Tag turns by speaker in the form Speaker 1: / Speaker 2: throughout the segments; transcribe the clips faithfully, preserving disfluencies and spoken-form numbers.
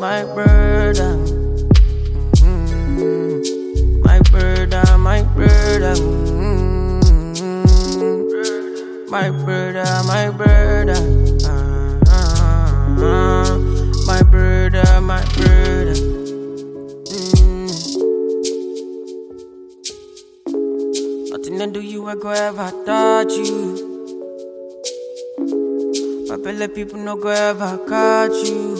Speaker 1: my brother. Mm-hmm. My brother, my brother. Mm-hmm. My brother, my brother. Uh-huh. My brother, my brother. Mm. Nothing to do you, I go ever touch you. Let people no go ever catch you.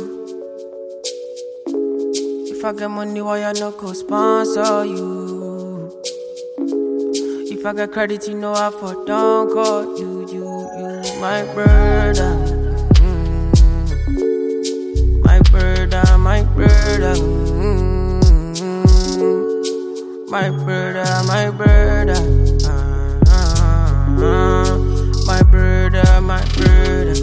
Speaker 1: If I get money, why I no go sponsor you? If I get credit, you know I for don't call you, you, you, my brother. Mm-hmm. My brother, my brother. Mm-hmm. My brother, my brother. Uh-huh. My brother, my brother.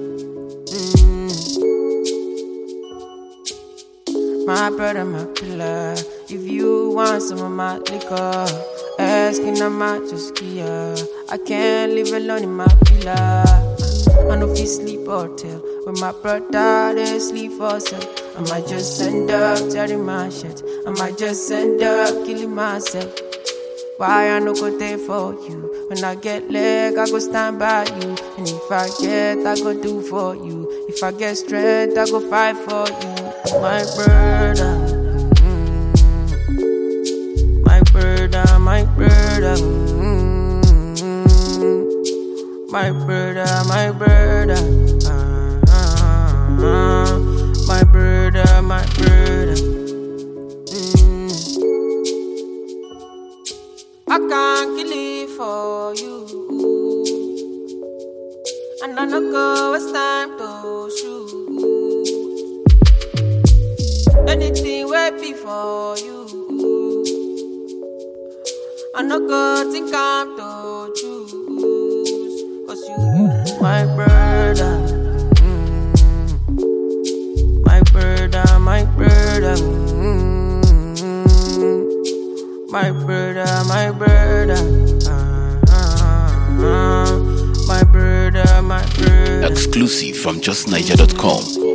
Speaker 1: My brother, my pillar. If you want some of my liquor, asking I might just give ya. I can't live alone in my villa. I know if you sleep or tell. When my brother, they sleep for self. I might just end up tearing my shit. I might just end up killing myself. Why I no go there for you? When I get leg, I go stand by you. And if I get, I go do for you. If I get strength, I go fight for you. My brother, mm-hmm. My brother, my brother, mm-hmm. My brother, my brother, uh-huh. My brother, my brother. Mm. I can't kill it for you, and I don't go, it's time to shoot. Anything will be for you. I no go think I'm to choose. Cause you, you, my brother. Mm-hmm. My brother, my brother. Mm-hmm. My brother, my brother. Uh-huh. My brother, my brother.
Speaker 2: Exclusive from just niger dot com.